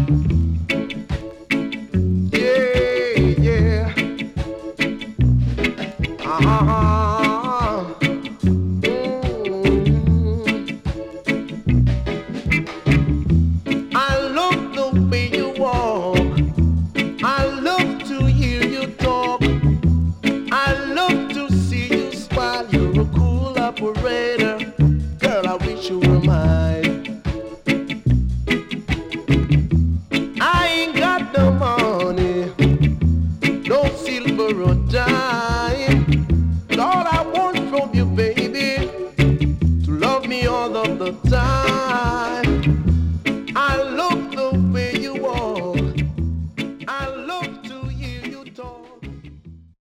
Yeah, yeah. Uh-huh. I love the way you walk. I love to hear you talk. I love to see you smile. You're a cool operator. Girl, I wish you were